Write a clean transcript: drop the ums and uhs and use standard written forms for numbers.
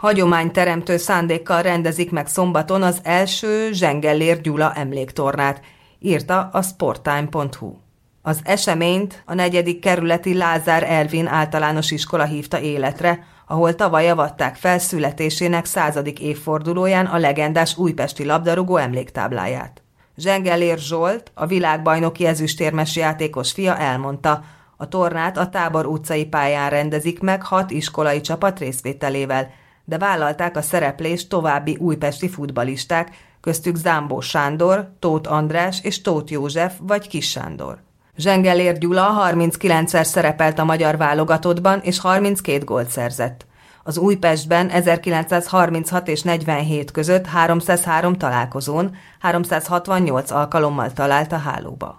Hagyományteremtő szándékkal rendezik meg szombaton az első Zsengellér Gyula emléktornát, írta a sporttime.hu. Az eseményt a 4. kerületi Lázár Ervin általános iskola hívta életre, ahol tavaly avatták fel születésének 100. évfordulóján a legendás újpesti labdarúgó emléktábláját. Zsengellér Zsolt, a világbajnoki ezüstérmes játékos fia elmondta, a tornát a Tábor utcai pályán rendezik meg 6 iskolai csapat részvételével, de vállalták a szereplést további újpesti futballisták, köztük Zámbó Sándor, Tóth András és Tóth József vagy Kiss Sándor. Zsengellér Gyula 39-szer szerepelt a magyar válogatottban és 32 gólt szerzett. Az Újpestben 1936 és 47 között 303 találkozón, 368 alkalommal talált a hálóba.